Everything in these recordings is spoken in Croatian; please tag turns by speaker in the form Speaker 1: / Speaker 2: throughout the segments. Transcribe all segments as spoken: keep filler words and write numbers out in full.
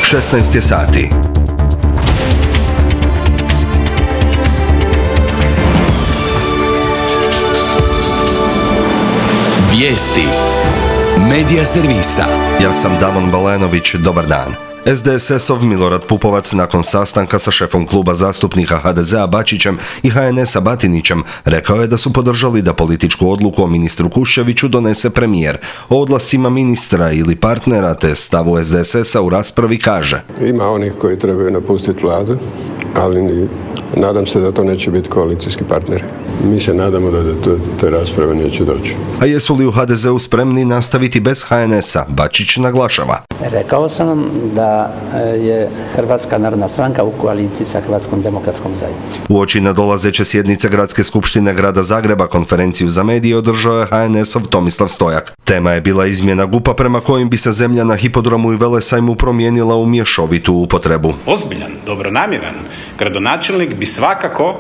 Speaker 1: šesnaest je sati.
Speaker 2: Vijesti Medija servisa.
Speaker 1: Ja sam Damon Balenović, dobar dan. S D S S-ov Milorad Pupovac nakon sastanka sa šefom kluba zastupnika H D Z-a Bačićem i H N S-a Batinićem rekao je da su podržali da političku odluku o ministru Kuščeviću donese premijer. O odlascima ministra ili partnera te stavu S D S S-a u raspravi kaže:
Speaker 3: Ima onih koji trebaju napustiti vladu, ali nadam se da to neće biti koalicijski partneri. Mi se nadamo da do te rasprave neće doći.
Speaker 1: A jesu li u H D Z-u spremni nastaviti bez H N S-a? Bačić naglašava:
Speaker 4: Rekao sam vam da je Hrvatska narodna stranka u koaliciji sa Hrvatskom demokratskom zajednicom.
Speaker 1: Uoči nadolazeće sjednice Gradske skupštine Grada Zagreba konferenciju za medije održao je H N S-ov Tomislav Stojak. Tema je bila izmjena G U P-a prema kojim bi se zemlja na hipodromu i Velesajmu promijenila u mješovitu upotrebu.
Speaker 5: Ozbiljan, dobronamjeran gradonačelnik bi svakako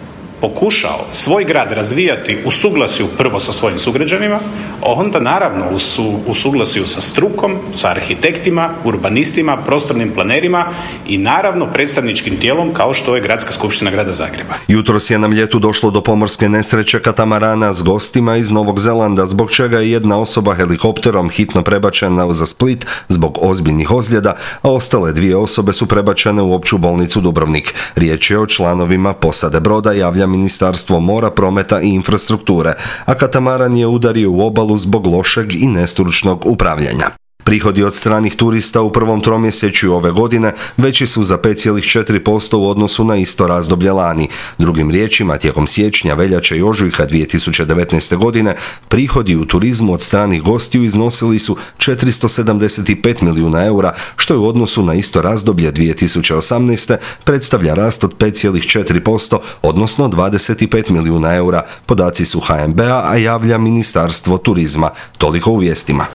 Speaker 5: pokušao svoj grad razvijati u suglasju prvo sa svojim sugrađanima, a onda naravno u, su, u suglasju sa strukom, sa arhitektima, urbanistima, prostornim planerima i naravno predstavničkim tijelom kao što je Gradska skupština Grada Zagreba.
Speaker 1: Jutros je na Mljetu došlo do pomorske nesreće katamarana s gostima iz Novog Zelanda, zbog čega je jedna osoba helikopterom hitno prebačena za Split zbog ozbiljnih ozljeda, a ostale dvije osobe su prebačene u opću bolnicu Dubrovnik. Riječ je o članovima posade broda, javlja Ministarstvo mora, prometa i infrastrukture, a katamaran je udario u obalu zbog lošeg i nestručnog upravljanja. Prihodi od stranih turista u prvom tromjesečju ove godine veći su za pet zarez četiri posto u odnosu na isto razdoblje lani. Drugim riječima, tijekom siječnja, veljače i ožujka dvije tisuće devetnaeste. godine prihodi u turizmu od stranih gostiju iznosili su četiristo sedamdeset pet milijuna eura, što je u odnosu na isto razdoblje dvije tisuće osamnaeste. predstavlja rast od pet zarez četiri posto, odnosno dvadeset pet milijuna eura. Podaci su H N B-a, a javlja Ministarstvo turizma. Toliko u vijestima.